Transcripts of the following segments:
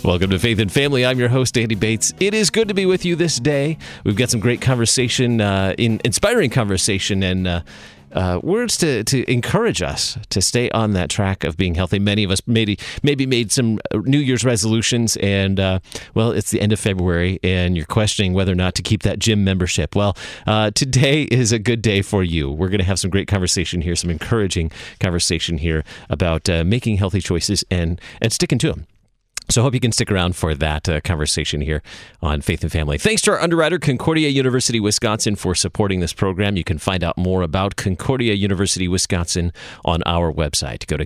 Welcome to Faith and Family. I'm your host, Andy Bates. It is good to be with you this day. We've got some great conversation, inspiring conversation, and words to encourage us to stay on that track of being healthy. Many of us maybe made some New Year's resolutions, and it's the end of February, and you're questioning whether or not to keep that gym membership. Well, today is a good day for you. We're going to have some great conversation here, some encouraging conversation here about making healthy choices and sticking to them. So I hope you can stick around for that conversation here on Faith and Family. Thanks to our underwriter, Concordia University, Wisconsin, for supporting this program. You can find out more about Concordia University, Wisconsin on our website. Go to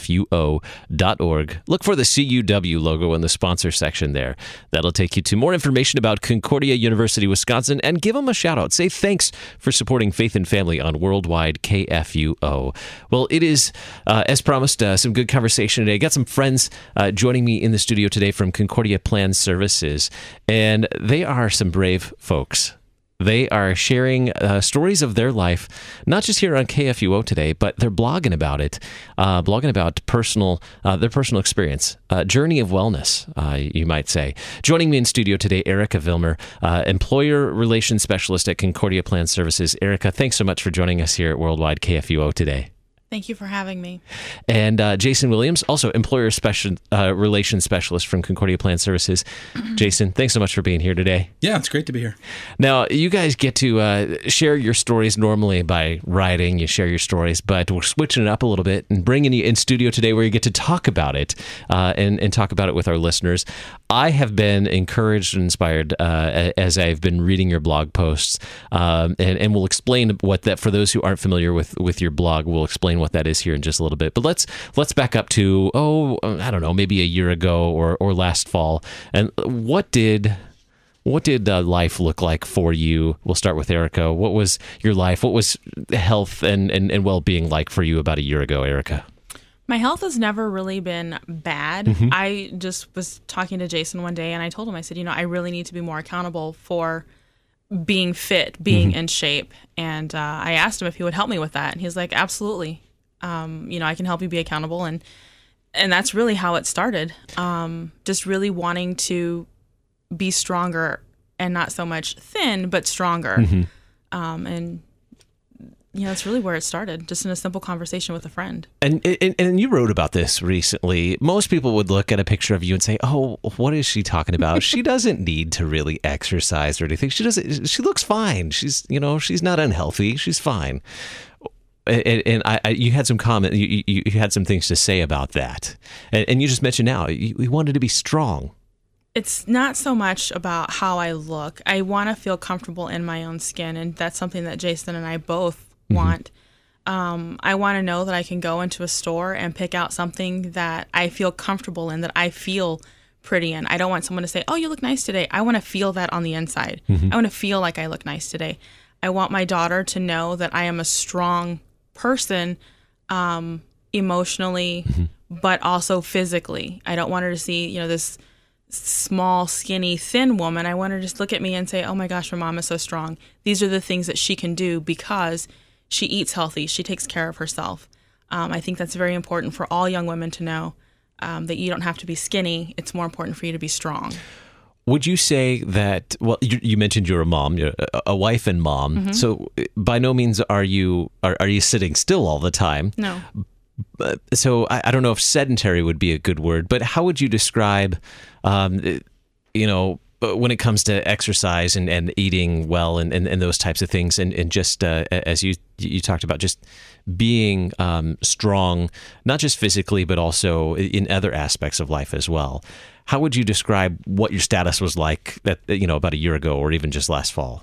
kfuo.org. Look for the CUW logo in the sponsor section there. That'll take you to more information about Concordia University, Wisconsin, and give them a shout out. Say thanks for supporting Faith and Family on Worldwide KFUO. Well, it is, as promised, some good conversation today. I got some friends joining me in the studio today from Concordia Plan Services, and they are some brave folks. They are sharing stories of their life, not just here on KFUO today, but they're blogging about it, blogging about their personal experience, journey of wellness, you might say. Joining me in studio today, Erica Vilmer, Employer Relations Specialist at Concordia Plan Services. Erica, thanks so much for joining us here at Worldwide KFUO today. Thank you for having me. And Jason Williams, also Employer Relations Specialist from Concordia Plan Services. Jason, thanks so much for being here today. Yeah, it's great to be here. Now, you guys get to share your stories normally by writing. You share your stories, but we're switching it up a little bit and bringing you in studio today where you get to talk about it and talk about it with our listeners. I have been encouraged and inspired as I've been reading your blog posts, and we'll explain what that, for those who aren't familiar with your blog, we'll explain what that is here in just a little bit. But let's back up to, I don't know, maybe a year ago or last fall. And what did life look like for you? We'll start with Erica. What was your life? What was health and well-being like for you about a year ago, Erica? My health has never really been bad. Mm-hmm. I just was talking to Jason one day, and I told him, I said, I really need to be more accountable for being fit, being in shape. And I asked him if he would help me with that. And he's like, absolutely. I can help you be accountable. And that's really how it started. Just really wanting to be stronger and not so much thin, but stronger. Mm-hmm. That's really where it started, just in a simple conversation with a friend. And you wrote about this recently. Most people would look at a picture of you and say, "Oh, what is she talking about? She doesn't need to really exercise or anything. She looks fine. She's not unhealthy. She's fine." And you had some comment. You had some things to say about that, and you just mentioned now you wanted to be strong. It's not so much about how I look. I want to feel comfortable in my own skin, and that's something that Jason and I both want. I want to know that I can go into a store and pick out something that I feel comfortable in, that I feel pretty in. I don't want someone to say, "Oh, you look nice today." I want to feel that on the inside. I want to feel like I look nice today. I want my daughter to know that I am a strong person, emotionally, but also physically. I don't want her to see, this small, skinny, thin woman. I want her to just look at me and say, "Oh my gosh, my mom is so strong. These are the things that she can do because she eats healthy. She takes care of herself." I think that's very important for all young women to know, that you don't have to be skinny. It's more important for you to be strong. Would you say that, well, you mentioned you're a mom, you're a wife and mom, so by no means are you sitting still all the time? No. So I don't know if sedentary would be a good word, but how would you describe, when it comes to exercise and eating well and those types of things, and just as you talked about, just being strong, not just physically, but also in other aspects of life as well. How would you describe what your status was like that, about a year ago or even just last fall?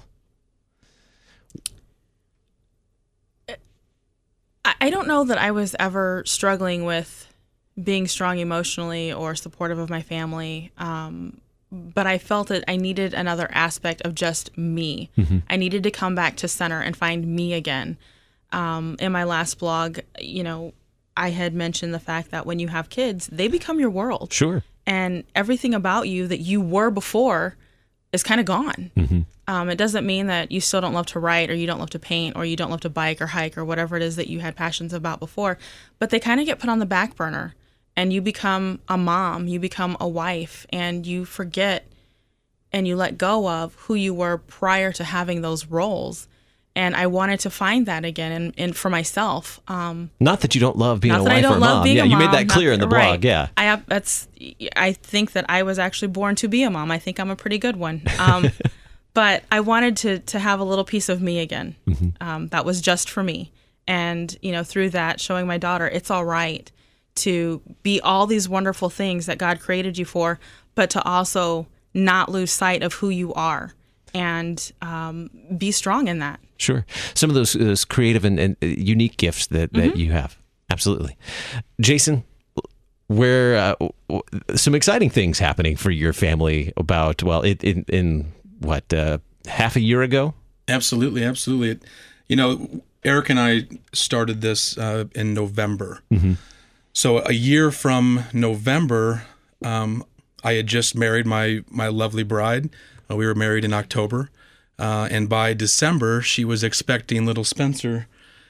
I don't know that I was ever struggling with being strong emotionally or supportive of my family, but I felt that I needed another aspect of just me. I needed to come back to center and find me again. In my last blog, I had mentioned the fact that when you have kids, they become your world. Sure. And everything about you that you were before is kind of gone. It doesn't mean that you still don't love to write, or you don't love to paint, or you don't love to bike or hike or whatever it is that you had passions about before, but they kind of get put on the back burner. and you become a mom, you become a wife, and you forget and you let go of who you were prior to having those roles. And I wanted to find that again, and for myself. Not that you don't love being a Not that I wife don't or love mom. being Yeah, a you mom. made that clear in the blog. Right. Yeah. I think that I was actually born to be a mom. I think I'm a pretty good one. But I wanted to have a little piece of me again. That was just for me. And, through that, showing my daughter it's all right to be all these wonderful things that God created you for, but to also not lose sight of who you are and be strong in that. Sure. Some of those creative and unique gifts that you have. Absolutely. Jason, where some exciting things happening for your family about, in what, half a year ago? Absolutely. Eric and I started this in November. So a year from November, I had just married my lovely bride. We were married in October. And by December, she was expecting little Spencer.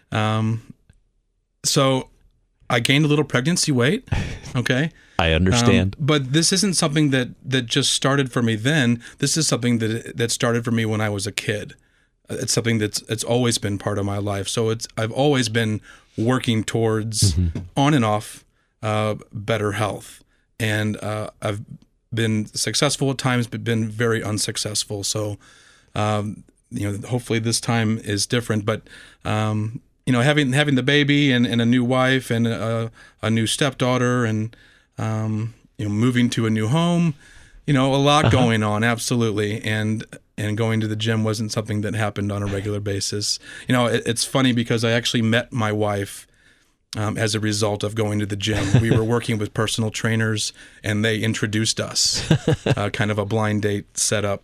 So I gained a little pregnancy weight. Okay. I understand. But this isn't something that just started for me then. This is something that started for me when I was a kid. It's something it's always been part of my life. So I've always been working towards on and off better health. And I've been successful at times, but been very unsuccessful. So, hopefully this time is different. But, having the baby and a new wife and a new stepdaughter and, moving to a new home, a lot going on. Absolutely. And going to the gym wasn't something that happened on a regular basis. It's funny because I actually met my wife as a result of going to the gym. We were working with personal trainers, and they introduced us, kind of a blind date setup.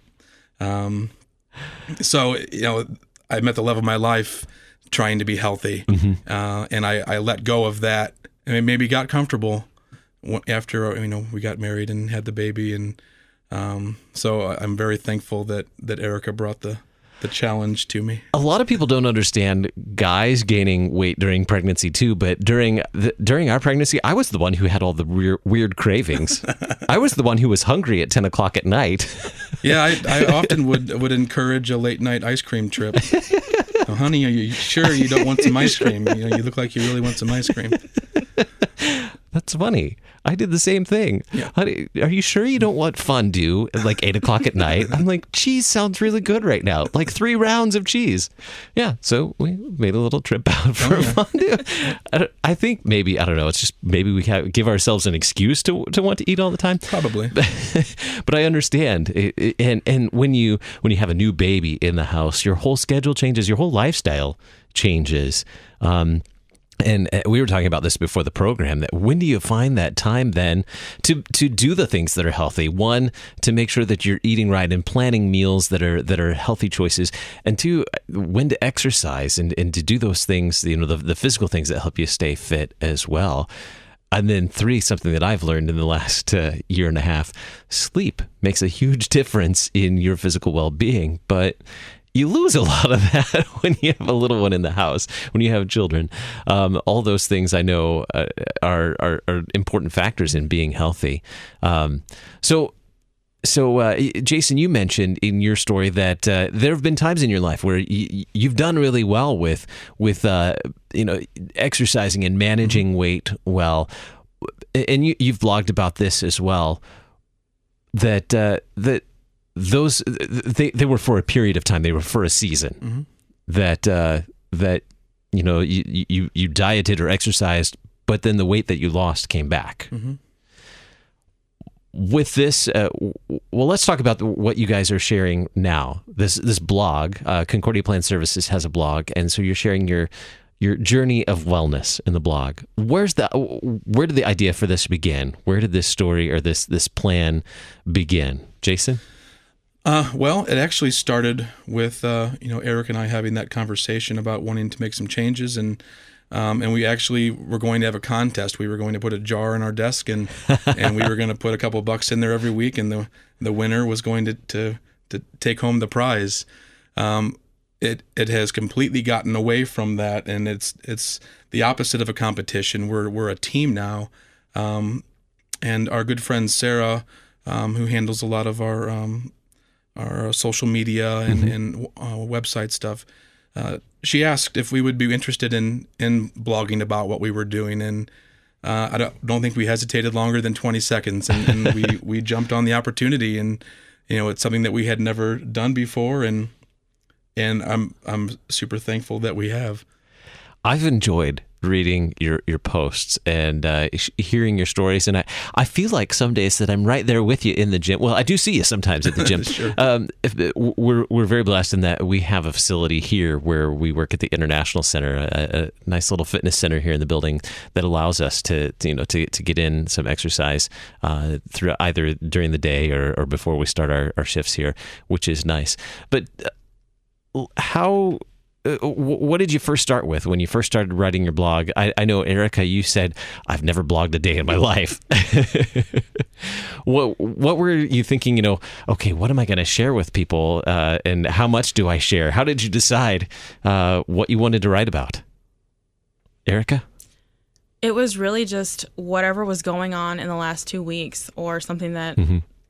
So, I met the love of my life trying to be healthy, and I let go of that, and maybe got comfortable after we got married and had the baby, and so I'm very thankful that Erica brought the challenge to me. A lot of people don't understand guys gaining weight during pregnancy too, but during our pregnancy, I was the one who had all the weird cravings. I was the one who was hungry at 10 o'clock at night. Yeah, I often would encourage a late night ice cream trip. Oh, honey, are you sure you don't want some ice cream? You look like you really want some ice cream. That's funny. I did the same thing. Yeah. Honey, are you sure you don't want fondue at like 8 o'clock at night? I'm like, cheese sounds really good right now. Like 3 rounds of cheese. Yeah. So we made a little trip out for fondue. I think maybe, I don't know. It's just maybe we give ourselves an excuse to want to eat all the time. Probably. But I understand. And when you have a new baby in the house, your whole schedule changes, your whole lifestyle changes. And we were talking about this before the program, that when do you find that time then to do the things that are healthy? One, to make sure that you're eating right and planning meals that are healthy choices. And two, when to exercise and to do those things, the physical things that help you stay fit as well. And then 3, something that I've learned in the last year and a half, sleep makes a huge difference in your physical well-being. But you lose a lot of that when you have a little one in the house, when you have children. All those things I know are important factors in being healthy. So Jason, you mentioned in your story that there have been times in your life where you've done really well with exercising and managing weight well, and you've blogged about this as well. That those they were for a period of time. They were for a season. That you dieted or exercised, but then the weight that you lost came back. With this, let's talk about what you guys are sharing now. This blog, Concordia Plan Services has a blog, and so you're sharing your journey of wellness in the blog. Where did the idea for this begin? Where did this story or this plan begin, Jason? Well, it actually started with Eric and I having that conversation about wanting to make some changes, and we actually were going to have a contest. We were going to put a jar on our desk, and we were going to put a couple bucks in there every week, and the winner was going to take home the prize. It has completely gotten away from that, and it's the opposite of a competition. We're a team now. And our good friend Sarah, who handles a lot of our social media and website stuff, she asked if we would be interested in blogging about what we were doing, and I don't think we hesitated longer than 20 seconds, and we jumped on the opportunity, and it's something that we had never done before, and I'm super thankful that we have. I've enjoyed reading your posts and hearing your stories, and I feel like some days that I'm right there with you in the gym. Well, I do see you sometimes at the gym. Sure. We're very blessed in that we have a facility here where we work at the International Center, a nice little fitness center here in the building that allows us to get in some exercise through either during the day or before we start our shifts here, which is nice. But what did you first start with when you first started writing your blog? I know, Erica, you said, I've never blogged a day in my life. What were you thinking, okay, what am I going to share with people? And how much do I share? How did you decide what you wanted to write about? Erica? It was really just whatever was going on in the last 2 weeks, or something that,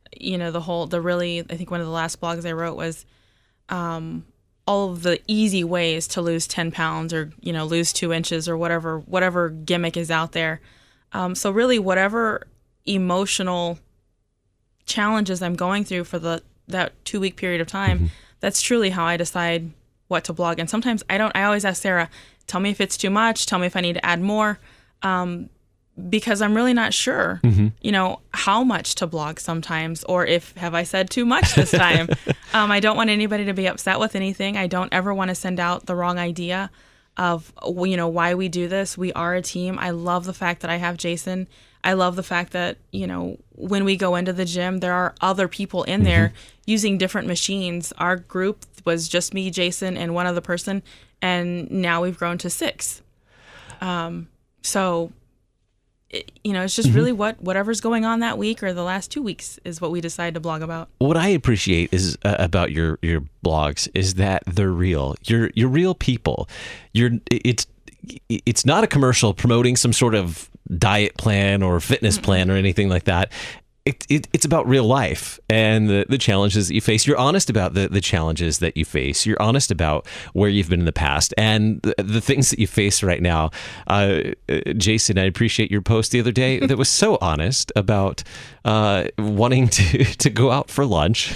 I think one of the last blogs I wrote was, all of the easy ways to lose 10 pounds or, lose 2 inches or whatever gimmick is out there. So really whatever emotional challenges I'm going through for that 2 week period of time, that's truly how I decide what to blog. And sometimes I always ask Sarah, tell me if it's too much, tell me if I need to add more. Because I'm really not sure, how much to blog sometimes, or have I said too much this time. I don't want anybody to be upset with anything. I don't ever want to send out the wrong idea of, why we do this. We are a team. I love the fact that I have Jason. I love the fact that, when we go into the gym, there are other people in there using different machines. Our group was just me, Jason, and one other person, and now we've grown to 6. So it's just really whatever's going on that week or the last 2 weeks is what we decide to blog about. What I appreciate is about your blogs is that they're real. You're real people. It's not a commercial promoting some sort of diet plan or fitness plan or anything like that. It's about real life and the challenges that you face. You're honest about the challenges that you face. You're honest about where you've been in the past and the things that you face right now. Jason, I appreciate your post the other day that was so honest about wanting to go out for lunch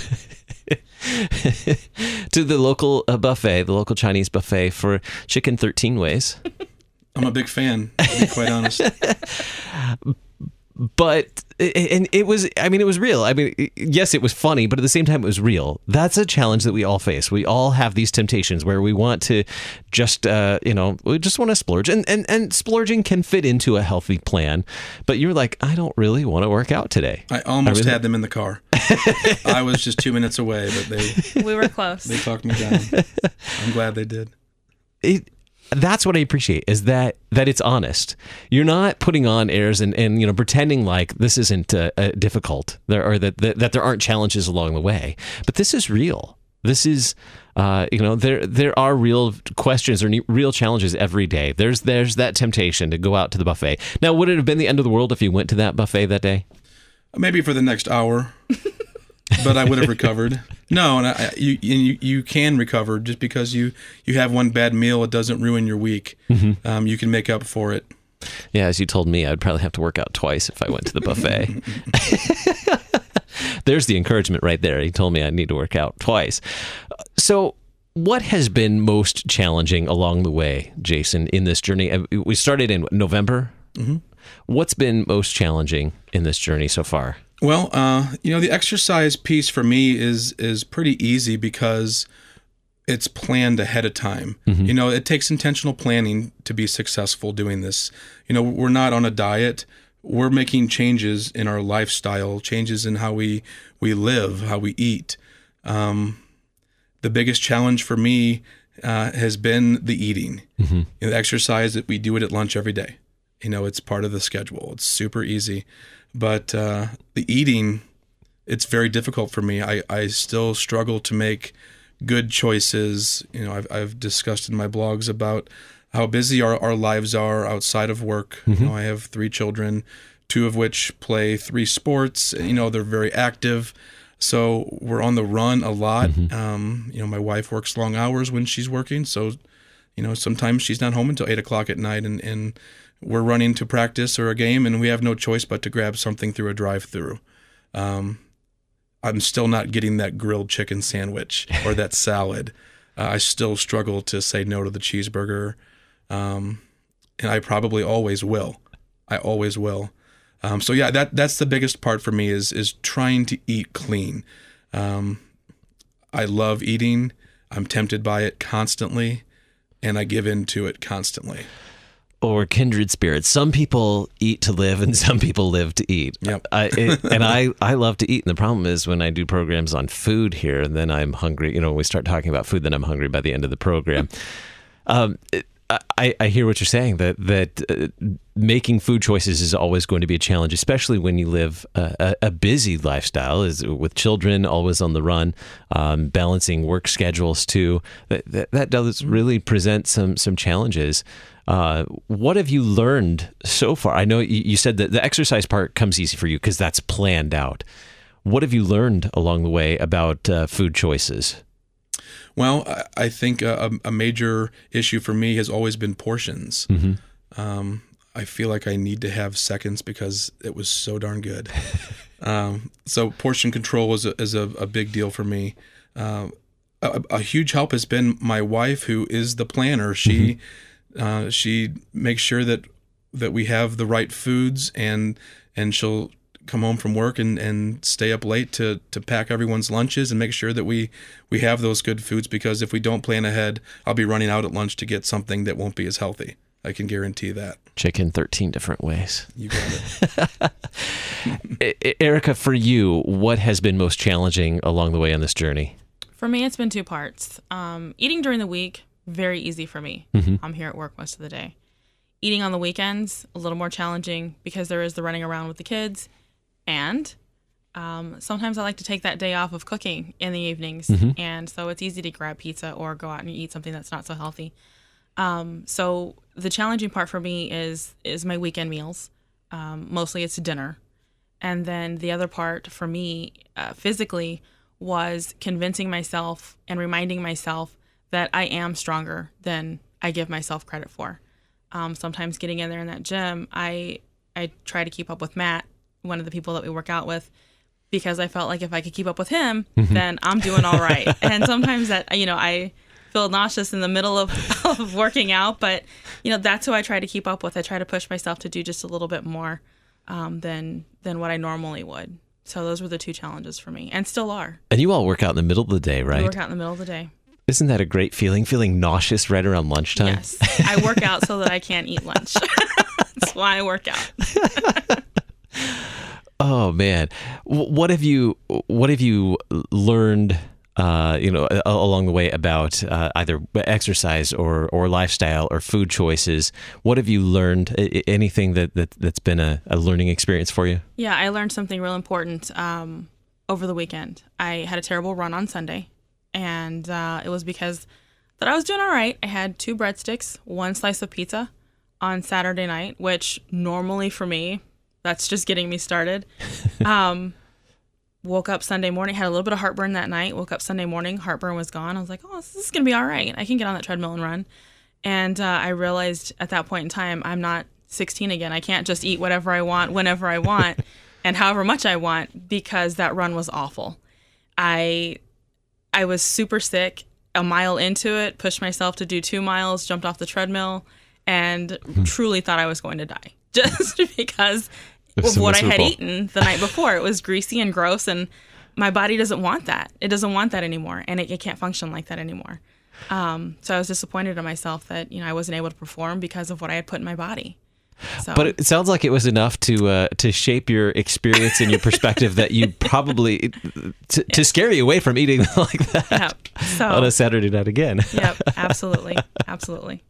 to the local buffet, the local Chinese buffet for chicken 13 ways. I'm a big fan, to be quite honest. But it was real. I mean, yes, it was funny, but at the same time, it was real. That's a challenge that we all face. We all have these temptations where we want to just, we just want to splurge. And splurging can fit into a healthy plan. But you're like, I don't really want to work out today. I almost had them in the car. I was just 2 minutes away, but we were close. They talked me down. I'm glad they did. That's what I appreciate, is that it's honest. You're not putting on airs and pretending like this isn't difficult, or that there aren't challenges along the way. But this is real. This is there are real questions or real challenges every day. There's that temptation to go out to the buffet. Now, would it have been the end of the world if you went to that buffet that day? Maybe for the next hour. But I would have recovered. No, and you can recover. Just because you have one bad meal, it doesn't ruin your week. You can make up for it. Yeah, as you told me, I'd probably have to work out twice if I went to the buffet. There's the encouragement right there. He told me I need to work out twice. So what has been most challenging along the way, Jason, in this journey? We started in November. What's been most challenging in this journey so far? Well, the exercise piece for me is pretty easy because it's planned ahead of time. It takes intentional planning to be successful doing this. We're not on a diet. We're making changes in our lifestyle, changes in how we live, how we eat. The biggest challenge for me has been the eating. The exercise, that we do it at lunch every day. It's part of the schedule. It's super easy. But the eating, it's very difficult for me. I still struggle to make good choices. I've discussed in my blogs about how busy our lives are outside of work. I have 3 children, 2 of which play 3 sports. They're very active. So we're on the run a lot. My wife works long hours when she's working. So, sometimes she's not home until 8 o'clock at night, and we're running to practice or a game, and we have no choice but to grab something through a drive-through. I'm still not getting that grilled chicken sandwich or that salad. I still struggle to say no to the cheeseburger. And I probably always will. I always will. So yeah, that's the biggest part for me is trying to eat clean. I love eating. I'm tempted by it constantly, and I give in to it constantly. Or kindred spirits. Some people eat to live, and some people live to eat. Yep. I love to eat, and the problem is when I do programs on food here, and then I'm hungry. When we start talking about food, then I'm hungry by the end of the program. I hear what you're saying, that making food choices is always going to be a challenge, especially when you live a busy lifestyle, with children always on the run, balancing work schedules too. That does really present some challenges. What have you learned so far? I know you said that the exercise part comes easy for you because that's planned out. What have you learned along the way about food choices? Well, I think a major issue for me has always been portions. I feel like I need to have seconds because it was so darn good. So portion control is a big deal for me. A huge help has been my wife, who is the planner. She makes sure that we have the right foods, and she'll come home from work and stay up late to pack everyone's lunches and make sure that we have those good foods, because if we don't plan ahead, I'll be running out at lunch to get something that won't be as healthy. I can guarantee that. Chicken 13 different ways. You got it. Erica, for you, what has been most challenging along the way on this journey? For me, it's been 2 parts. Eating during the week, very easy for me. I'm here at work most of the day. Eating on the weekends, a little more challenging because there is the running around with the kids. And sometimes I like to take that day off of cooking in the evenings. And so it's easy to grab pizza or go out and eat something that's not so healthy. So the challenging part for me is my weekend meals. Mostly it's dinner. And then the other part for me physically was convincing myself and reminding myself that I am stronger than I give myself credit for. Sometimes getting in there in that gym, I try to keep up with Matt, one of the people that we work out with, because I felt like if I could keep up with him, then I'm doing all right. And sometimes that, I feel nauseous in the middle of working out, but that's who I try to keep up with. I try to push myself to do just a little bit more than what I normally would. So those were the 2 challenges for me, and still are. And you all work out in the middle of the day, right? We work out in the middle of the day. Isn't that a great feeling nauseous right around lunchtime? Yes. I work out so that I can't eat lunch. That's why I work out. Oh man, what have you learned along the way about either exercise or lifestyle or food choices? What have you learned? Anything that's been a learning experience for you? Yeah, I learned something real important over the weekend. I had a terrible run on Sunday, and it was because that I was doing all right. I had 2 breadsticks, 1 slice of pizza on Saturday night, which normally for me, that's just getting me started. Woke up Sunday morning, had a little bit of heartburn that night. Woke up Sunday morning, heartburn was gone. I was like, oh, this is going to be all right. I can get on that treadmill and run. And I realized at that point in time, I'm not 16 again. I can't just eat whatever I want, whenever I want, and however much I want, because that run was awful. I was super sick. A mile into it, pushed myself to do 2 miles, jumped off the treadmill, and truly thought I was going to die. Just because of what I had eaten the night before. It was greasy and gross, and my body doesn't want that. It doesn't want that anymore, and it can't function like that anymore. So I was disappointed in myself that I wasn't able to perform because of what I had put in my body. So. But it sounds like it was enough to shape your experience and your perspective that you probably to scare you away from eating like that on a Saturday night again. Yep, absolutely, absolutely.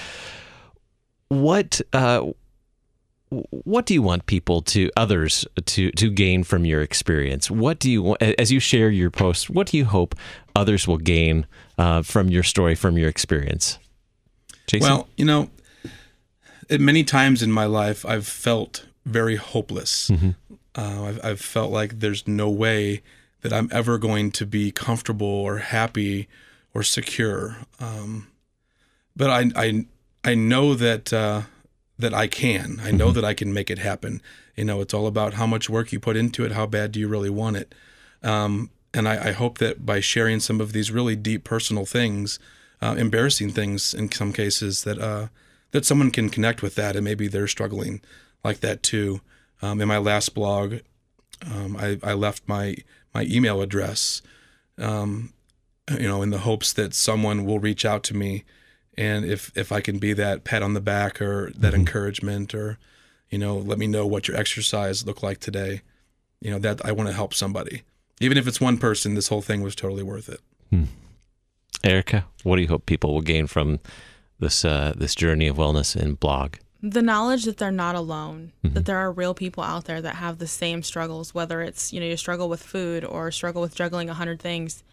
What do you want others to gain from your experience? What do you, as you share your posts, what do you hope others will gain from your story, from your experience? Jason? Well, at many times in my life, I've felt very hopeless. I've felt like there's no way that I'm ever going to be comfortable or happy or secure. But I know that I can. I know that I can make it happen. It's all about how much work you put into it. How bad do you really want it? And I hope that by sharing some of these really deep personal things, embarrassing things in some cases, that someone can connect with that, and maybe they're struggling like that too. In my last blog, I left my email address, in the hopes that someone will reach out to me, and if I can be that pat on the back or that encouragement, or let me know what your exercise looked like today. That I want to help somebody, even if it's one person. This whole thing was totally worth it. Erica, what do you hope people will gain from this journey of wellness and blog? The knowledge that they're not alone, that there are real people out there that have the same struggles, whether it's, you struggle with food or struggle with juggling 100 things.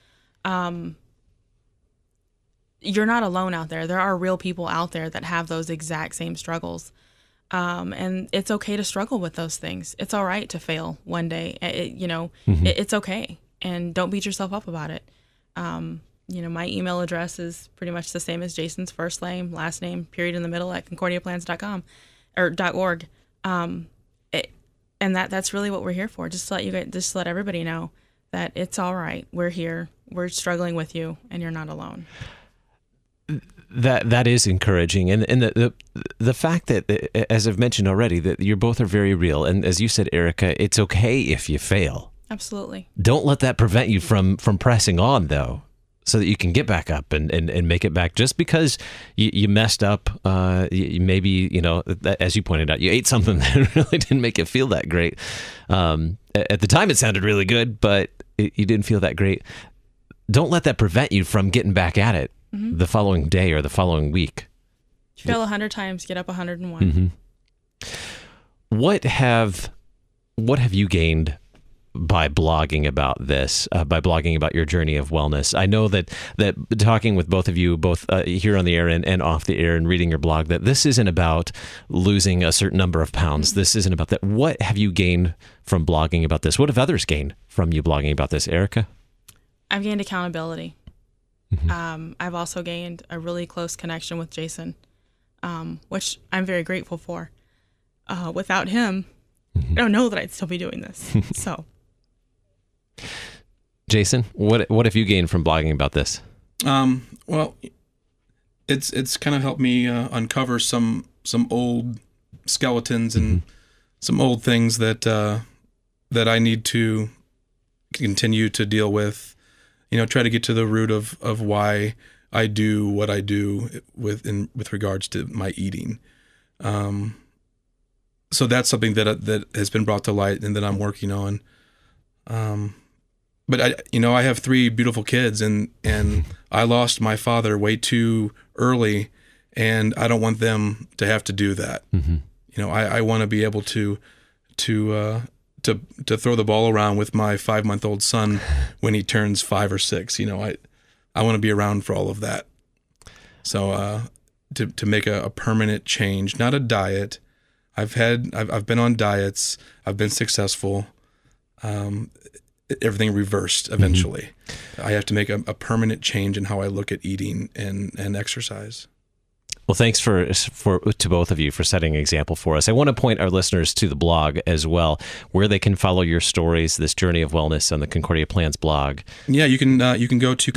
You're not alone out there. There are real people out there that have those exact same struggles. And it's okay to struggle with those things. It's all right to fail one day. It's okay. And don't beat yourself up about it. My email address is pretty much the same as Jason's, first name, last name, period in the middle, at concordiaplans.com or .org. And that's really what we're here for. Just to let everybody know that it's all right. We're here. We're struggling with you, and you're not alone. That is encouraging, and the fact that, as I've mentioned already, that you both are very real, and as you said, Erica, it's okay if you fail. Absolutely. Don't let that prevent you from pressing on, though, so that you can get back up and make it back. Just because you messed up, maybe, as you pointed out, you ate something that really didn't make you feel that great. At the time, it sounded really good, but you didn't feel that great. Don't let that prevent you from getting back at it the following day or the following week. Fail 100 times, get up 101. What have you gained by blogging about this, by blogging about your journey of wellness? I know that talking with both of you, both here on the air and off the air, and reading your blog, that this isn't about losing a certain number of pounds. This isn't about that. What have you gained from blogging about this? What have others gained from you blogging about this, Erica? I've gained accountability. I've also gained a really close connection with Jason, which I'm very grateful for. Without him, I don't know that I'd still be doing this. So, Jason, what have you gained from blogging about this? Well, it's kind of helped me uncover some old skeletons and some old things that I need to continue to deal with. Try to get to the root of why I do what I do with regards to my eating. So that's something that has been brought to light and that I'm working on. But I have 3 beautiful kids, and I lost my father way too early, and I don't want them to have to do that. I want to be able to throw the ball around with my 5-month-old son when he turns 5 or 6. I want to be around for all of that. So to make a permanent change, not a diet. I've been on diets. I've been successful. Everything reversed eventually. I have to make a permanent change in how I look at eating and exercise. Well, thanks to both of you for setting an example for us. I want to point our listeners to the blog as well, where they can follow your stories, this journey of wellness on the Concordia Plans blog. Yeah, you can go to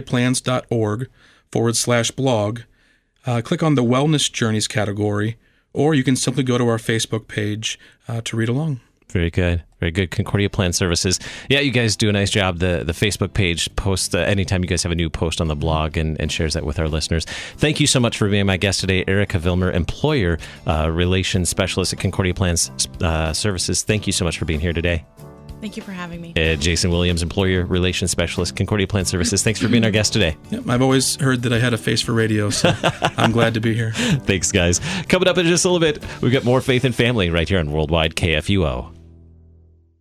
concordiaplans.org/blog, click on the Wellness Journeys category, or you can simply go to our Facebook page to read along. Very good. Very good. Concordia Plan Services. Yeah, you guys do a nice job. The Facebook page posts anytime you guys have a new post on the blog and shares that with our listeners. Thank you so much for being my guest today, Erica Vilmer, Employer Relations Specialist at Concordia Plans Services. Thank you so much for being here today. Thank you for having me. Jason Williams, Employer Relations Specialist, Concordia Plan Services. Thanks for being our guest today. Yep, I've always heard that I had a face for radio, so I'm glad to be here. Thanks, guys. Coming up in just a little bit, we've got more Faith and Family right here on Worldwide KFUO.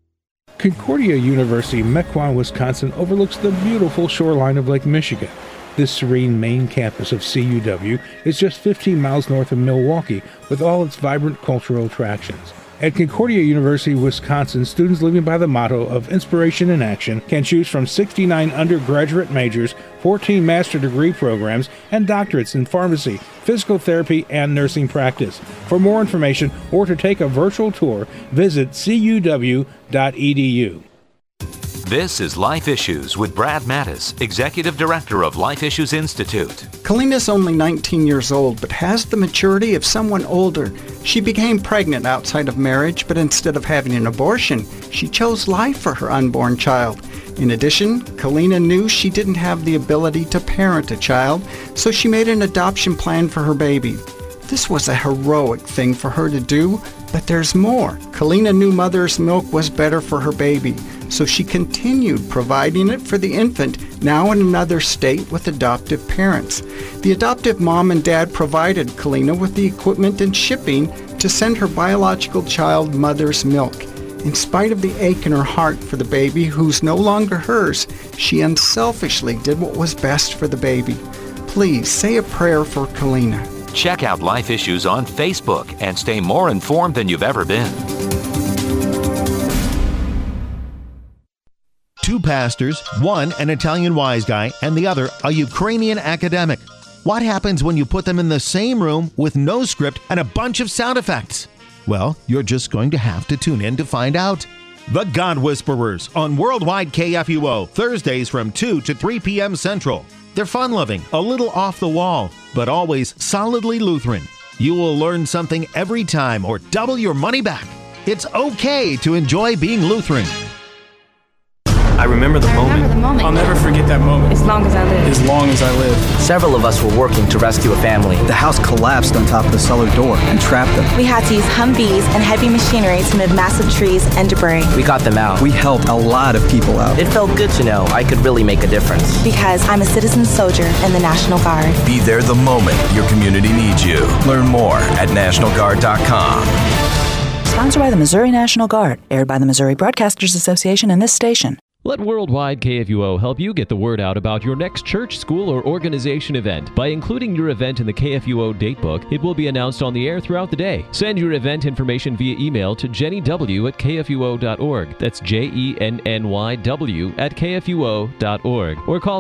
Concordia University, Mequon, Wisconsin overlooks the beautiful shoreline of Lake Michigan. This serene main campus of CUW is just 15 miles north of Milwaukee, with all its vibrant cultural attractions. At Concordia University, Wisconsin, students living by the motto of inspiration in action can choose from 69 undergraduate majors, 14 master degree programs, and doctorates in pharmacy, physical therapy, and nursing practice. For more information or to take a virtual tour, visit cuw.edu. This is Life Issues with Brad Mattis, Executive Director of Life Issues Institute. Kalina's only 19 years old, but has the maturity of someone older. She became pregnant outside of marriage, but instead of having an abortion, she chose life for her unborn child. In addition, Kalina knew she didn't have the ability to parent a child, so she made an adoption plan for her baby. This was a heroic thing for her to do, but there's more. Kalina knew mother's milk was better for her baby, so she continued providing it for the infant, now in another state with adoptive parents. The adoptive mom and dad provided Kalina with the equipment and shipping to send her biological child mother's milk. In spite of the ache in her heart for the baby, who's no longer hers, she unselfishly did what was best for the baby. Please say a prayer for Kalina. Check out Life Issues on Facebook and stay more informed than you've ever been. Two pastors, one an Italian wise guy and the other a Ukrainian academic. What happens when you put them in the same room with no script and a bunch of sound effects? Well, you're just going to have to tune in to find out. The God Whisperers on Worldwide KFUO, Thursdays from 2 to 3 p.m. Central. They're fun-loving, a little off the wall, but always solidly Lutheran. You will learn something every time or double your money back. It's okay to enjoy being Lutheran. I remember the moment. I'll never forget that moment. As long as I live. As long as I live. Several of us were working to rescue a family. The house collapsed on top of the cellar door and trapped them. We had to use Humvees and heavy machinery to move massive trees and debris. We got them out. We helped a lot of people out. It felt good to know I could really make a difference. Because I'm a citizen soldier in the National Guard. Be there the moment your community needs you. Learn more at NationalGuard.com. Sponsored by the Missouri National Guard. Aired by the Missouri Broadcasters Association and this station. Let Worldwide KFUO help you get the word out about your next church, school, or organization event. By including your event in the KFUO datebook, it will be announced on the air throughout the day. Send your event information via email to jennyw@kfuo.org. That's JENNYW@kfuo.org. Or call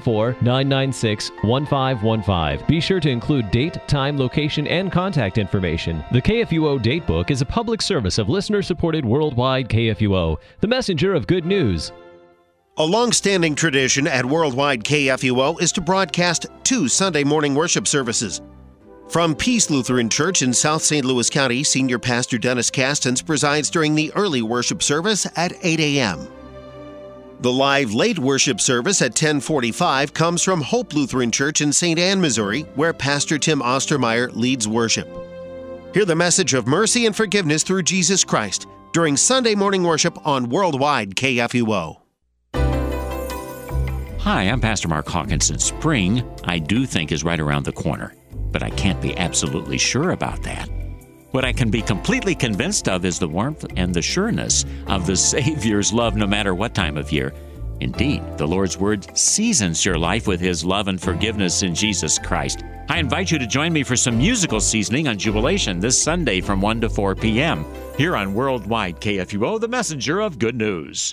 314-996-1515. Be sure to include date, time, location, and contact information. The KFUO datebook is a public service of listener-supported Worldwide KFUO, the messenger of good news. A long-standing tradition at Worldwide KFUO is to broadcast 2 Sunday morning worship services. From Peace Lutheran Church in South St. Louis County, Senior Pastor Dennis Castens presides during the early worship service at 8 a.m. The live late worship service at 10:45 comes from Hope Lutheran Church in St. Ann, Missouri, where Pastor Tim Ostermeyer leads worship. Hear the message of mercy and forgiveness through Jesus Christ during Sunday morning worship on Worldwide KFUO. Hi, I'm Pastor Mark Hawkinson. Spring, I do think, is right around the corner, but I can't be absolutely sure about that. What I can be completely convinced of is the warmth and the sureness of the Savior's love no matter what time of year. Indeed, the Lord's Word seasons your life with His love and forgiveness in Jesus Christ. I invite you to join me for some musical seasoning on Jubilation this Sunday from 1 to 4 p.m. here on Worldwide KFUO, the messenger of good news.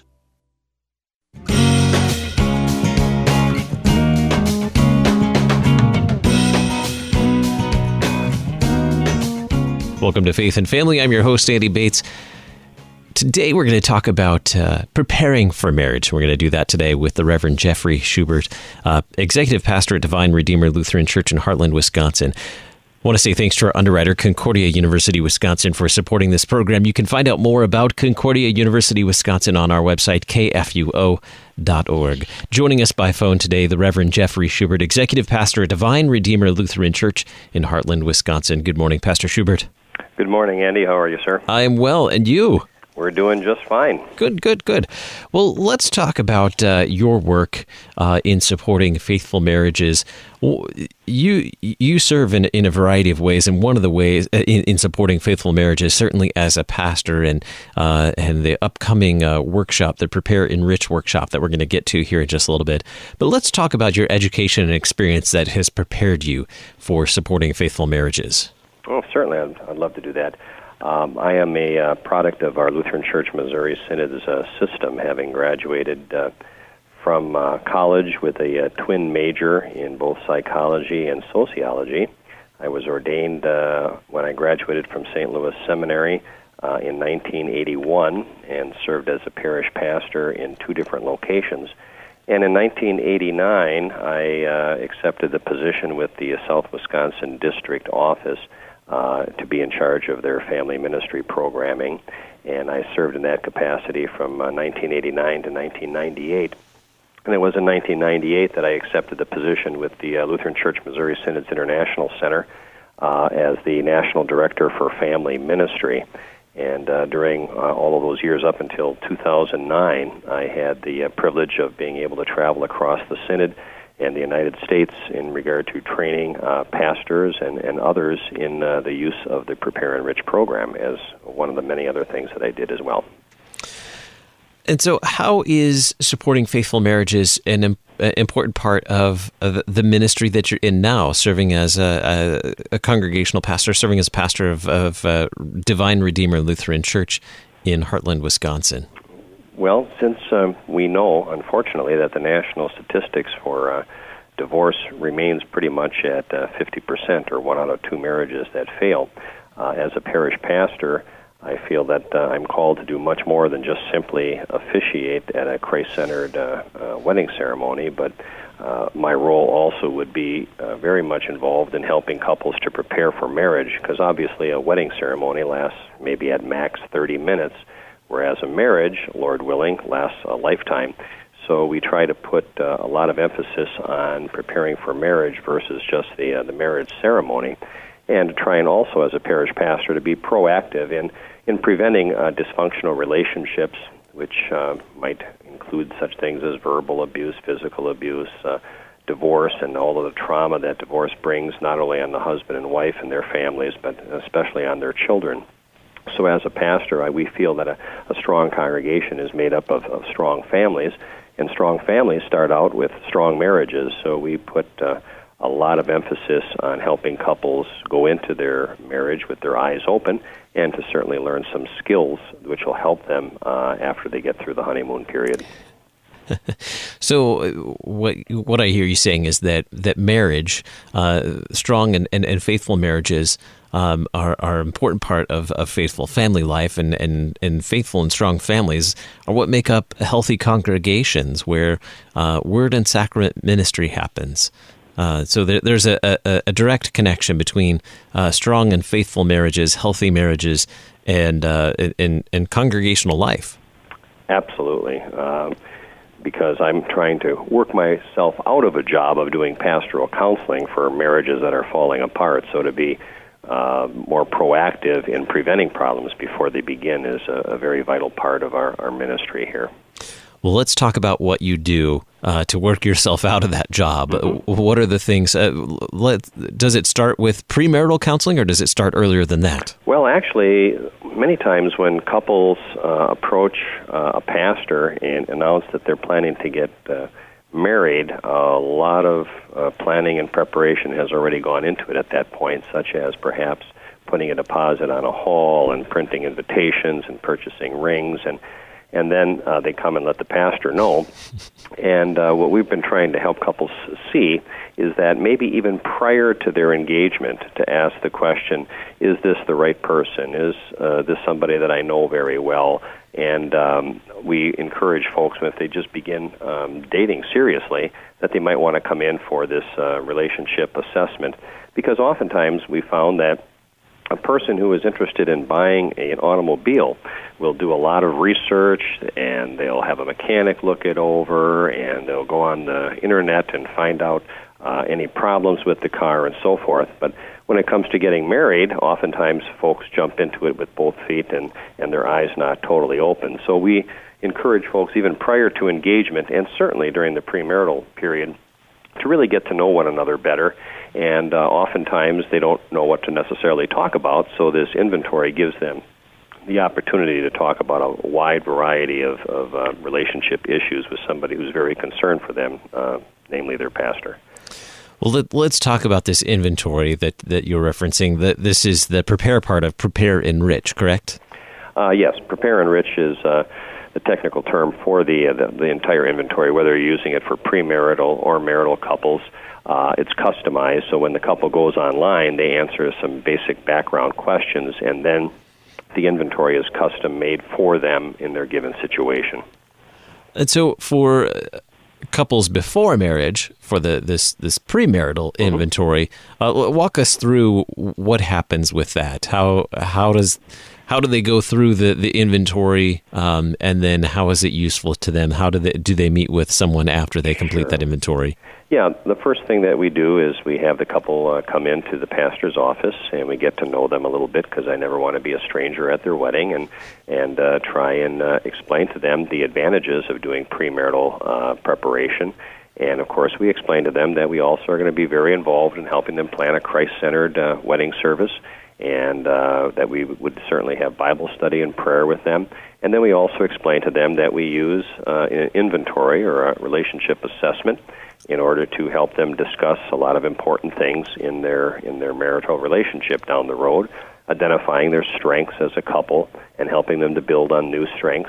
Welcome to Faith and Family. I'm your host, Andy Bates. Today we're going to talk about preparing for marriage. We're going to do that today with the Reverend Jeffrey Schubert, Executive Pastor at Divine Redeemer Lutheran Church in Heartland, Wisconsin. I want to say thanks to our underwriter, Concordia University, Wisconsin, for supporting this program. You can find out more about Concordia University, Wisconsin on our website, kfuo.org. Joining us by phone today, the Reverend Jeffrey Schubert, Executive Pastor at Divine Redeemer Lutheran Church in Heartland, Wisconsin. Good morning, Pastor Schubert. Good morning, Andy. How are you, sir? I am well. And you? We're doing just fine. Good. Well, let's talk about your work in supporting faithful marriages. You serve in a variety of ways, and one of the ways in supporting faithful marriages, certainly as a pastor, and the upcoming workshop, the Prepare Enrich workshop that we're going to get to here in just a little bit. But let's talk about your education and experience that has prepared you for supporting faithful marriages. Oh, certainly. I'd love to do that. I am a product of our Lutheran Church Missouri Synod's system, having graduated from college with a twin major in both psychology and sociology. I was ordained when I graduated from St. Louis Seminary in 1981 and served as a parish pastor in 2 different locations. And in 1989, I accepted the position with the South Wisconsin District Office to be in charge of their family ministry programming, and I served in that capacity from 1989 to 1998. And it was in 1998 that I accepted the position with the Lutheran Church Missouri Synod's International Center as the National Director for Family Ministry. And during all of those years up until 2009, I had the privilege of being able to travel across the Synod and the United States in regard to training pastors and others in the use of the Prepare Enrich program as one of the many other things that I did as well. And so how is supporting faithful marriages an important part of the ministry that you're in now, serving as a congregational pastor, serving as a pastor of Divine Redeemer Lutheran Church in Heartland, Wisconsin? Well, since we know, unfortunately, that the national statistics for divorce remains pretty much at 50%, or 1 out of 2 marriages that fail, as a parish pastor, I feel that I'm called to do much more than just simply officiate at a Christ-centered wedding ceremony, but my role also would be very much involved in helping couples to prepare for marriage, because obviously a wedding ceremony lasts maybe at max 30 minutes, whereas a marriage, Lord willing, lasts a lifetime. So we try to put a lot of emphasis on preparing for marriage versus just the marriage ceremony, and to try and also, as a parish pastor, to be proactive in preventing dysfunctional relationships, which might include such things as verbal abuse, physical abuse, divorce, and all of the trauma that divorce brings, not only on the husband and wife and their families, but especially on their children. So as a pastor, we feel that a strong congregation is made up of strong families, and strong families start out with strong marriages. So we put a lot of emphasis on helping couples go into their marriage with their eyes open, and to certainly learn some skills which will help them after they get through the honeymoon period. So what I hear you saying is that marriage, strong and faithful marriages, are an important part of faithful family life, and faithful and strong families are what make up healthy congregations where word and sacrament ministry happens. So there's a direct connection between strong and faithful marriages, healthy marriages, and congregational life. Absolutely. Because I'm trying to work myself out of a job of doing pastoral counseling for marriages that are falling apart. So to be more proactive in preventing problems before they begin is a very vital part of our ministry here. Well, let's talk about what you do to work yourself out of that job. Mm-hmm. What are the things? Does it start with premarital counseling, or does it start earlier than that? Well, actually, many times when couples approach a pastor and announce that they're planning to get married, a lot of planning and preparation has already gone into it at that point, such as perhaps putting a deposit on a hall and printing invitations and purchasing rings, and then they come and let the pastor know. And what we've been trying to help couples see is that maybe even prior to their engagement, to ask the question, is this the right person? Is this somebody that I know very well? And we encourage folks, if they just begin dating seriously, that they might want to come in for this relationship assessment, because oftentimes we found that a person who is interested in buying an automobile will do a lot of research, and they'll have a mechanic look it over, and they'll go on the internet and find out any problems with the car, and so forth. But when it comes to getting married, oftentimes folks jump into it with both feet and their eyes not totally open. So we encourage folks, even prior to engagement and certainly during the premarital period, to really get to know one another better. And oftentimes they don't know what to necessarily talk about, so this inventory gives them the opportunity to talk about a wide variety of relationship issues with somebody who's very concerned for them, namely their pastor. Well, let's talk about this inventory that you're referencing. This is the prepare part of Prepare Enrich, correct? Yes, Prepare Enrich is the technical term for the entire inventory, whether you're using it for premarital or marital couples. It's customized, so when the couple goes online, they answer some basic background questions, and then the inventory is custom made for them in their given situation. And so for couples before marriage, for this premarital inventory, walk us through what happens with that. How do they go through the inventory, and then how is it useful to them? How do they meet with someone after they complete that inventory? Yeah, the first thing that we do is we have the couple come into the pastor's office, and we get to know them a little bit, because I never want to be a stranger at their wedding, and try and explain to them the advantages of doing premarital preparation. And, of course, we explain to them that we also are going to be very involved in helping them plan a Christ-centered wedding service, and that we would certainly have Bible study and prayer with them. And then we also explain to them that we use an inventory or a relationship assessment in order to help them discuss a lot of important things in their marital relationship down the road, identifying their strengths as a couple and helping them to build on new strengths,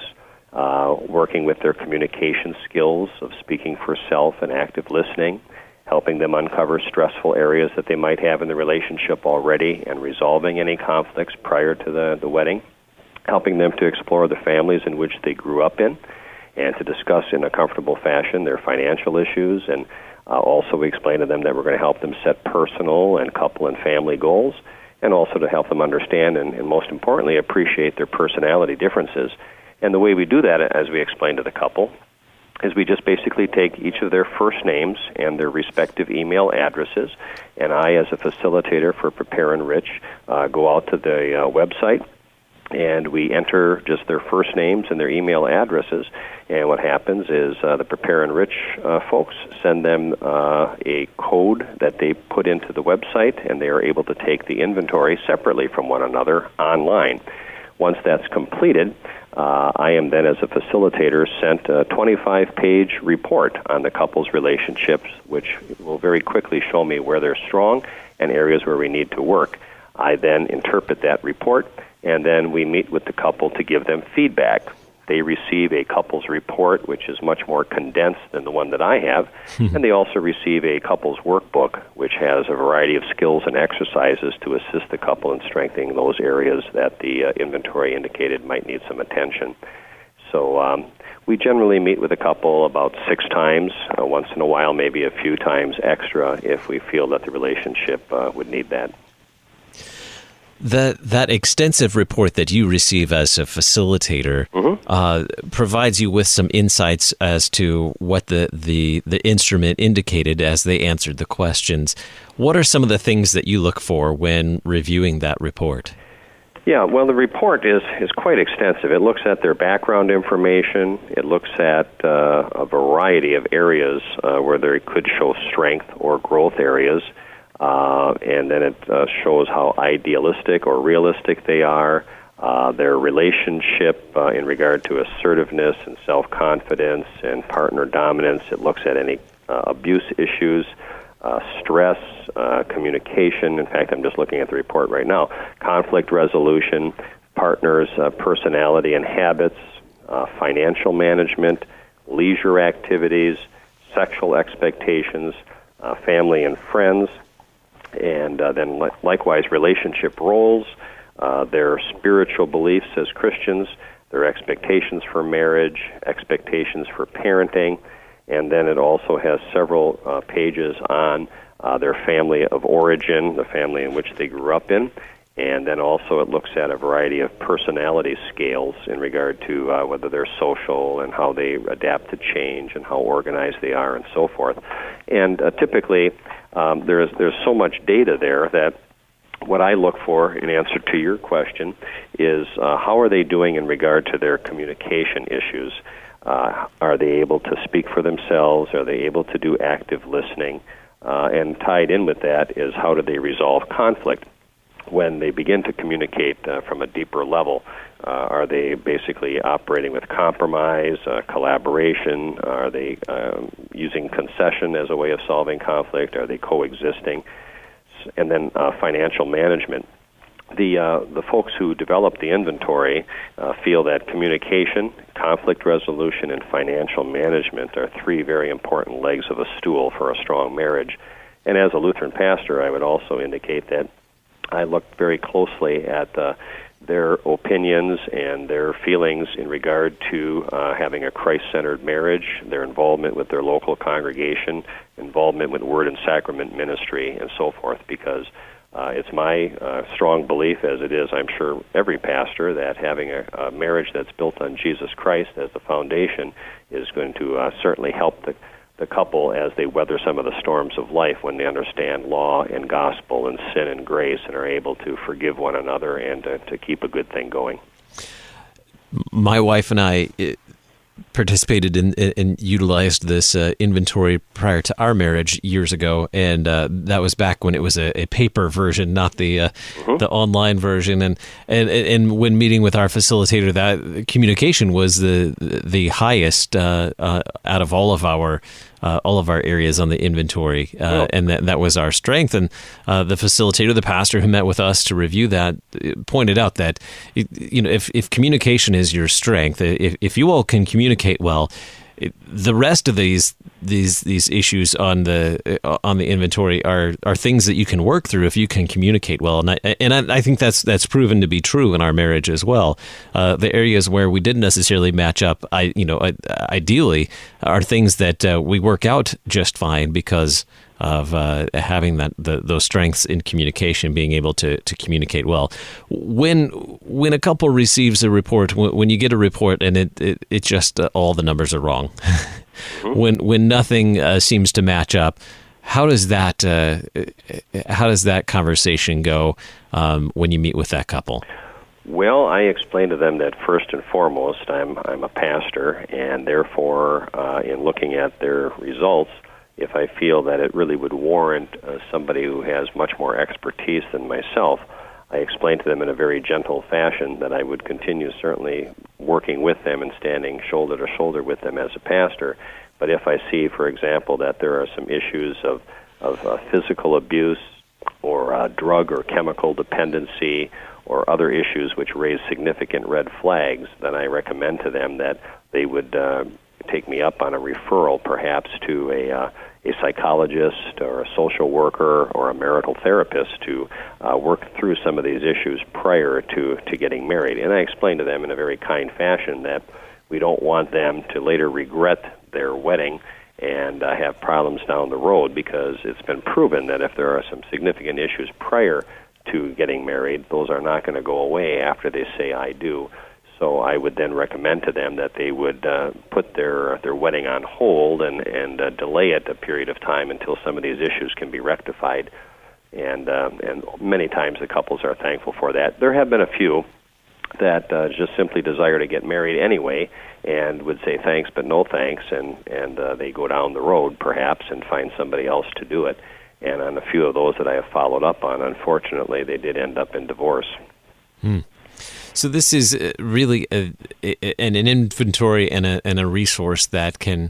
working with their communication skills of speaking for self and active listening, helping them uncover stressful areas that they might have in the relationship already and resolving any conflicts prior to the wedding, helping them to explore the families in which they grew up in, and to discuss in a comfortable fashion their financial issues. And also we explain to them that we're going to help them set personal and couple and family goals, and also to help them understand and most importantly, appreciate their personality differences. And the way we do that, as we explain to the couple, is we just basically take each of their first names and their respective email addresses, and I, as a facilitator for Prepare Enrich, go out to the website, and we enter just their first names and their email addresses. And what happens is the Prepare Enrich folks send them a code that they put into the website, and they are able to take the inventory separately from one another online. Once that's completed, I am then, as a facilitator, sent a 25-page report on the couple's relationships, which will very quickly show me where they're strong and areas where we need to work. I then interpret that report, and then we meet with the couple to give them feedback. They receive a couple's report, which is much more condensed than the one that I have, and they also receive a couple's workbook, which has a variety of skills and exercises to assist the couple in strengthening those areas that the inventory indicated might need some attention. So we generally meet with a couple about 6 times, once in a while maybe a few times extra if we feel that the relationship would need that. That extensive report that you receive as a facilitator provides you with some insights as to what the instrument indicated as they answered the questions. What are some of the things that you look for when reviewing that report? Yeah, well, the report is quite extensive. It looks at their background information. It looks at a variety of areas where they could show strength or growth areas. And then it shows how idealistic or realistic they are, their relationship in regard to assertiveness and self-confidence and partner dominance. It looks at any abuse issues, stress, communication. In fact, I'm just looking at the report right now. Conflict resolution, partners' personality and habits, financial management, leisure activities, sexual expectations, family and friends, and then likewise relationship roles, their spiritual beliefs as Christians, their expectations for marriage, expectations for parenting, and then it also has several pages on their family of origin, the family in which they grew up in, And then also it looks at a variety of personality scales in regard to whether they're social and how they adapt to change and how organized they are and so forth. And typically there's so much data there that what I look for in answer to your question is how are they doing in regard to their communication issues? Are they able to speak for themselves? Are they able to do active listening? And tied in with that is how do they resolve conflict? When they begin to communicate from a deeper level, are they basically operating with compromise, collaboration? Are they using concession as a way of solving conflict? Are they coexisting? And then financial management. The folks who develop the inventory feel that communication, conflict resolution, and financial management are three very important legs of a stool for a strong marriage. And as a Lutheran pastor, I would also indicate that I looked very closely at their opinions and their feelings in regard to having a Christ-centered marriage, their involvement with their local congregation, involvement with Word and Sacrament ministry, and so forth, because it's my strong belief, as it is, I'm sure, every pastor, that having a marriage that's built on Jesus Christ as the foundation is going to certainly help the couple as they weather some of the storms of life when they understand law and gospel and sin and grace and are able to forgive one another and to keep a good thing going. My wife and I participated in and utilized this inventory prior to our marriage years ago, and that was back when it was a paper version, not the online version. And when meeting with our facilitator, that communication was the highest out of all of our areas on the inventory, and that was our strength. And the facilitator, the pastor who met with us to review that, pointed out that if communication is your strength, if you all can communicate well, the rest of these issues on the inventory are things that you can work through if you can communicate well, and I think that's proven to be true in our marriage as well. The areas where we didn't necessarily match up, ideally, are things that we work out just fine because of having those strengths in communication, being able to communicate well. When a couple receives a report, when you get a report and it just all the numbers are wrong, when nothing seems to match up, how does that conversation go when you meet with that couple? Well, I explained to them that first and foremost, I'm a pastor, and therefore, in looking at their results, if I feel that it really would warrant somebody who has much more expertise than myself, I explained to them in a very gentle fashion that I would continue certainly working with them and standing shoulder to shoulder with them as a pastor. But if I see, for example, that there are some issues of physical abuse or drug or chemical dependency or other issues which raise significant red flags, then I recommend to them that they would take me up on a referral, perhaps to a psychologist or a social worker or a marital therapist to work through some of these issues prior to getting married. And I explained to them in a very kind fashion that we don't want them to later regret their wedding and have problems down the road, because it's been proven that if there are some significant issues prior to getting married, those are not going to go away after they say I do. So I would then recommend to them that they would put their wedding on hold and delay it a period of time until some of these issues can be rectified. And many times the couples are thankful for that. There have been a few that just simply desire to get married anyway and would say thanks but no thanks, and they go down the road perhaps and find somebody else to do it. And on a few of those that I have followed up on, unfortunately, they did end up in divorce. So this is really an inventory and a resource that can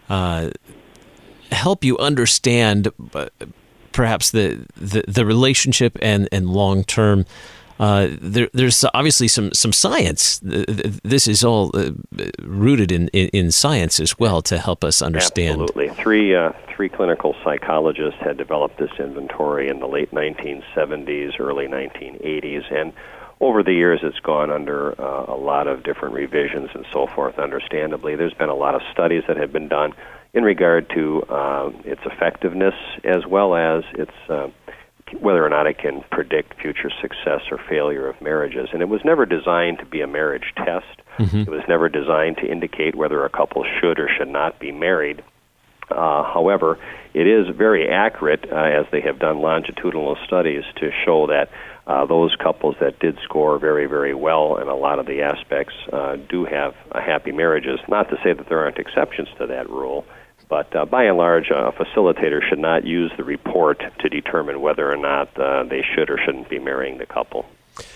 help you understand perhaps the relationship and long term. There's obviously some science. This is all rooted in science as well to help us understand. Absolutely. Three clinical psychologists had developed this inventory in the late 1970s, early 1980s, and over the years, it's gone under a lot of different revisions and so forth, understandably. There's been a lot of studies that have been done in regard to its effectiveness as well as its whether or not it can predict future success or failure of marriages. And it was never designed to be a marriage test. It was never designed to indicate whether a couple should or should not be married. However, it is very accurate, as they have done longitudinal studies, to show that those couples that did score very, very well in a lot of the aspects do have happy marriages. Not to say that there aren't exceptions to that rule, but by and large, a facilitator should not use the report to determine whether or not they should or shouldn't be marrying the couple.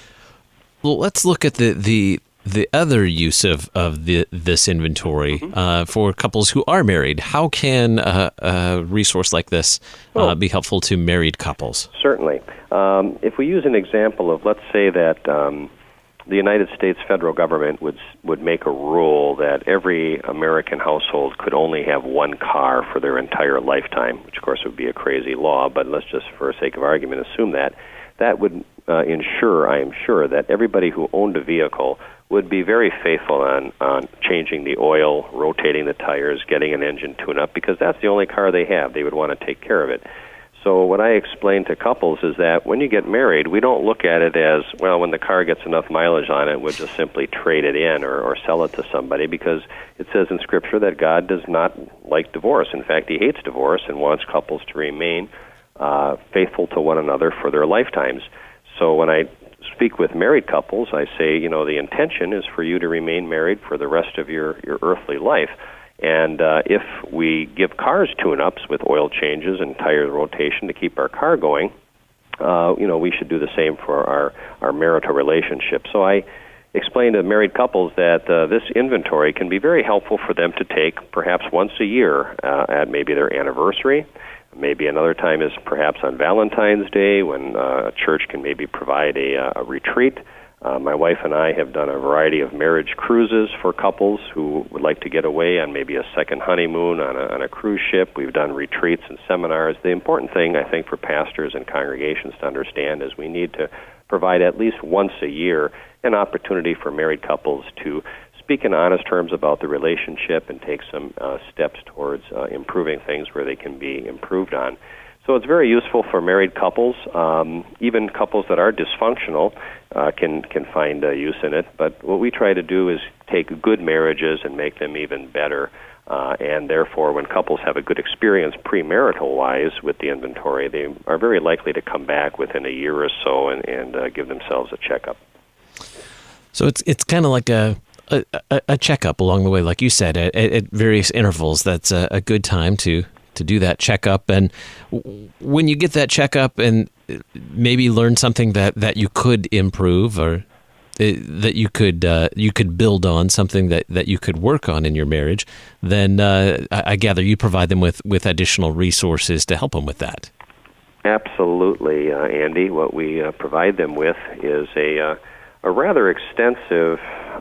Well, let's look at the other use of this inventory for couples who are married. How can a resource like this be helpful to married couples? Certainly. If we use an example of, let's say that the United States federal government would make a rule that every American household could only have one car for their entire lifetime, which of course would be a crazy law, but let's just for sake of argument assume that. That would ensure, I am sure, that everybody who owned a vehicle would be very faithful on changing the oil, rotating the tires, getting an engine tune-up, because that's the only car they have. They would want to take care of it. So what I explain to couples is that when you get married, we don't look at it as, well, when the car gets enough mileage on it, we'll just simply trade it in or sell it to somebody, because it says in Scripture that God does not like divorce. In fact, He hates divorce and wants couples to remain faithful to one another for their lifetimes. So when I speak with married couples, I say, the intention is for you to remain married for the rest of your earthly life. And if we give cars tune-ups with oil changes and tire rotation to keep our car going, we should do the same for our marital relationship. So I explain to married couples that this inventory can be very helpful for them to take perhaps once a year at maybe their anniversary. Maybe another time is perhaps on Valentine's Day, when a church can maybe provide a retreat. My wife and I have done a variety of marriage cruises for couples who would like to get away on maybe a second honeymoon on a cruise ship. We've done retreats and seminars. The important thing, I think, for pastors and congregations to understand is we need to provide at least once a year an opportunity for married couples to speak in honest terms about the relationship and take some steps towards improving things where they can be improved on. So it's very useful for married couples. Even couples that are dysfunctional can find use in it. But what we try to do is take good marriages and make them even better. And therefore, when couples have a good experience premarital-wise with the inventory, they are very likely to come back within a year or so and give themselves a checkup. So it's kind of like a checkup along the way, like you said, at various intervals. That's a good time to do that checkup. And when you get that checkup and maybe learn something that you could improve or that you could build on, something that you could work on in your marriage, then I gather you provide them with additional resources to help them with that. Absolutely, Andy. What we provide them with is a rather extensive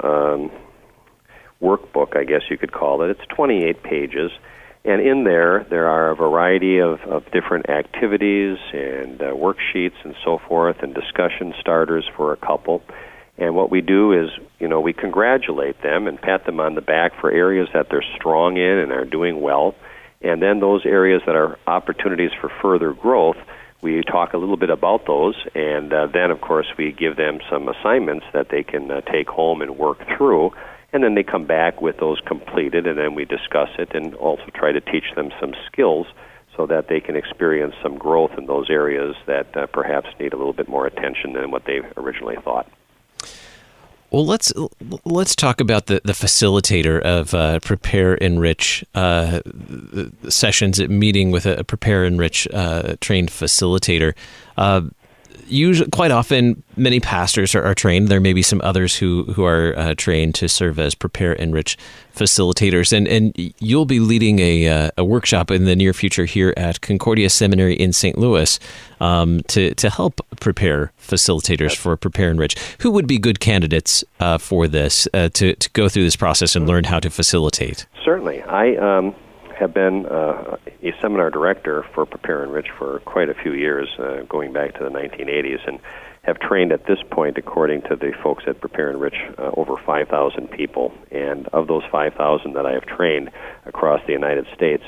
workbook, I guess you could call it. It's 28 pages. And in there are a variety of different activities and worksheets and so forth and discussion starters for a couple. And what we do is, we congratulate them and pat them on the back for areas that they're strong in and are doing well. And then those areas that are opportunities for further growth, we talk a little bit about those. And then, of course, we give them some assignments that they can take home and work through. And then they come back with those completed, and then we discuss it and also try to teach them some skills so that they can experience some growth in those areas that perhaps need a little bit more attention than what they originally thought. Well, let's talk about the facilitator of Prepare Enrich sessions, meeting with a Prepare Enrich trained facilitator. Usually, quite often, many pastors are trained. There may be some others who are trained to serve as Prepare Enrich facilitators. And you'll be leading a workshop in the near future here at Concordia Seminary in St. Louis to help prepare facilitators for Prepare Enrich. Who would be good candidates for this, to go through this process and learn how to facilitate? Certainly. I have been a seminar director for Prepare Enrich for quite a few years, going back to the 1980s, and have trained at this point, according to the folks at Prepare Enrich, over 5,000 people. And of those 5,000 that I have trained across the United States,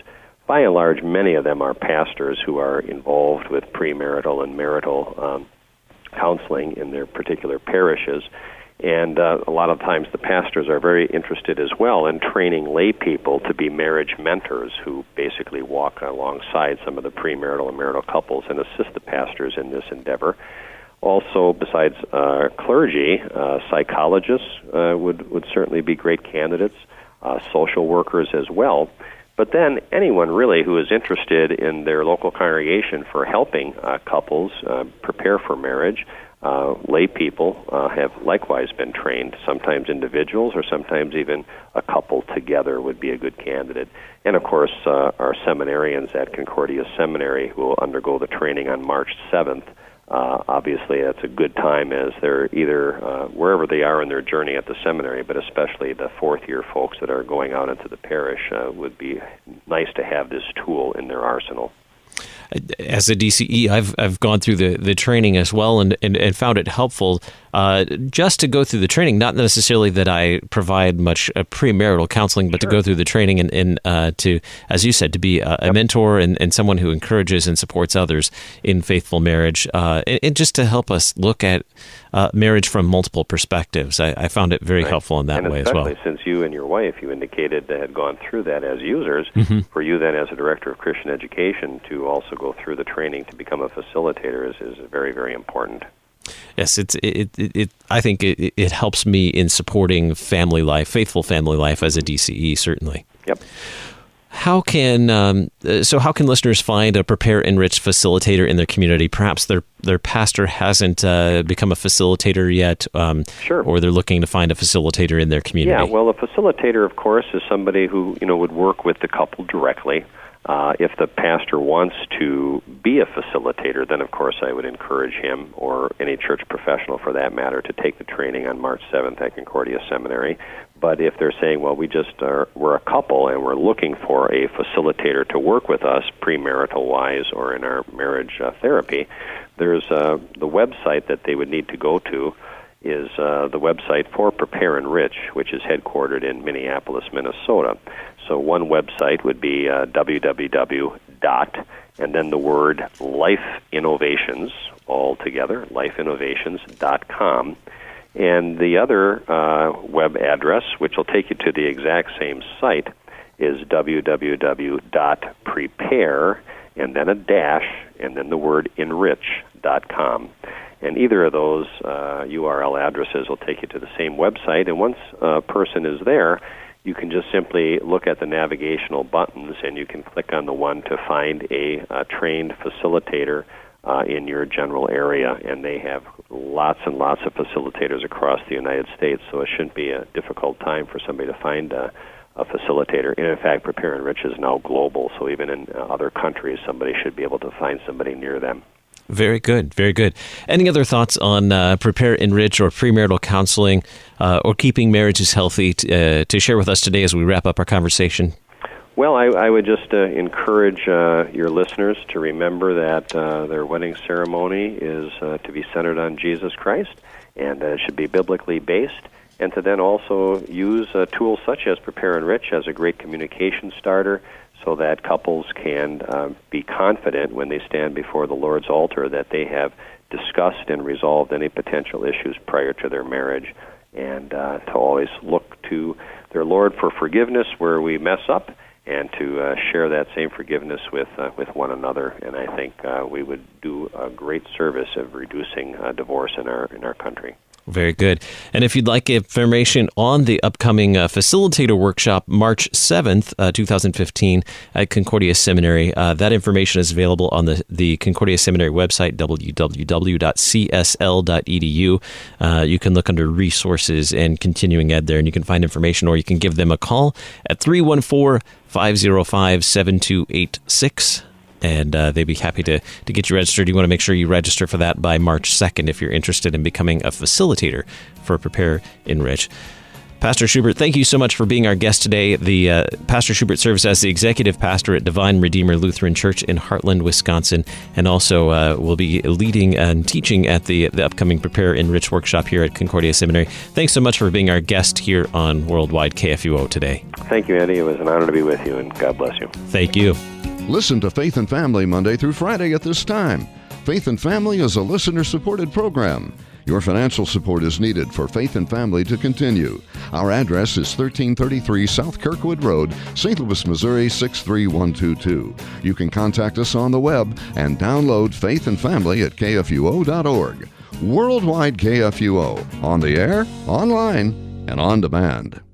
by and large, many of them are pastors who are involved with premarital and marital counseling in their particular parishes. And a lot of times the pastors are very interested as well in training lay people to be marriage mentors who basically walk alongside some of the premarital and marital couples and assist the pastors in this endeavor. Also, besides clergy, psychologists would certainly be great candidates, social workers as well. But then anyone really who is interested in their local congregation for helping couples prepare for marriage, lay people have likewise been trained. Sometimes individuals or sometimes even a couple together would be a good candidate. And of course, our seminarians at Concordia Seminary who will undergo the training on March 7th. Obviously, that's a good time as they're either wherever they are in their journey at the seminary, but especially the fourth-year folks that are going out into the parish would be nice to have this tool in their arsenal. As a DCE, I've gone through the training as well and found it helpful just to go through the training, not necessarily that I provide much premarital counseling, but to go through the training and to, as you said, to be a mentor and someone who encourages and supports others in faithful marriage, and just to help us look at marriage from multiple perspectives. I found it very helpful in that way as well. And especially since you and your wife, you indicated that had gone through that as users, for you then as a director of Christian education to also go through the training to become a facilitator is very, very important. Yes, I think it helps me in supporting family life, faithful family life as a DCE, certainly. Yep. How can listeners find a Prepare Enrich facilitator in their community? Perhaps their pastor hasn't become a facilitator yet, or they're looking to find a facilitator in their community. Yeah, well, a facilitator, of course, is somebody who would work with the couple directly. If the pastor wants to be a facilitator, then of course I would encourage him or any church professional for that matter to take the training on March 7th at Concordia Seminary. But if they're saying, well, we're a couple and we're looking for a facilitator to work with us premarital-wise or in our marriage therapy, there's the website that they would need to go to is the website for Prepare Enrich, which is headquartered in Minneapolis, Minnesota. So one website would be www. and then the word Life Innovations, all together, lifeinnovations.com. And the other web address, which will take you to the exact same site, is www.prepare, and then a dash, and then the word enrich.com. And either of those URL addresses will take you to the same website. And once a person is there, you can just simply look at the navigational buttons, and you can click on the one to find a trained facilitator in your general area. And they have lots and lots of facilitators across the United States, so it shouldn't be a difficult time for somebody to find a facilitator. And in fact, Prepare Enrich is now global, so even in other countries, somebody should be able to find somebody near them. Very good, very good. Any other thoughts on Prepare Enrich or premarital counseling or keeping marriages healthy to share with us today as we wrap up our conversation? Well, I would just encourage your listeners to remember that their wedding ceremony is to be centered on Jesus Christ, and it should be biblically based, and to then also use tools such as Prepare Enrich as a great communication starter, so that couples can be confident when they stand before the Lord's altar that they have discussed and resolved any potential issues prior to their marriage, and to always look to their Lord for forgiveness where we mess up, and to share that same forgiveness with one another. And I think we would do a great service of reducing divorce in our country. Very good. And if you'd like information on the upcoming facilitator workshop, March 7th, 2015, at Concordia Seminary, that information is available on the Concordia Seminary website, www.csl.edu. You can look under resources and continuing ed there, and you can find information, or you can give them a call at 314-505-7286. And they'd be happy to get you registered. You want to make sure you register for that by March 2nd if you're interested in becoming a facilitator for Prepare Enrich. Pastor Schubert, thank you so much for being our guest today. Pastor Schubert serves as the executive pastor at Divine Redeemer Lutheran Church in Heartland, Wisconsin, and also will be leading and teaching at the upcoming Prepare Enrich workshop here at Concordia Seminary. Thanks so much for being our guest here on Worldwide KFUO today. Thank you, Andy. It was an honor to be with you, and God bless you. Thank you. Listen to Faith and Family Monday through Friday at this time. Faith and Family is a listener-supported program. Your financial support is needed for Faith and Family to continue. Our address is 1333 South Kirkwood Road, St. Louis, Missouri 63122. You can contact us on the web and download Faith and Family at kfuo.org. Worldwide KFUO, on the air, online, and on demand.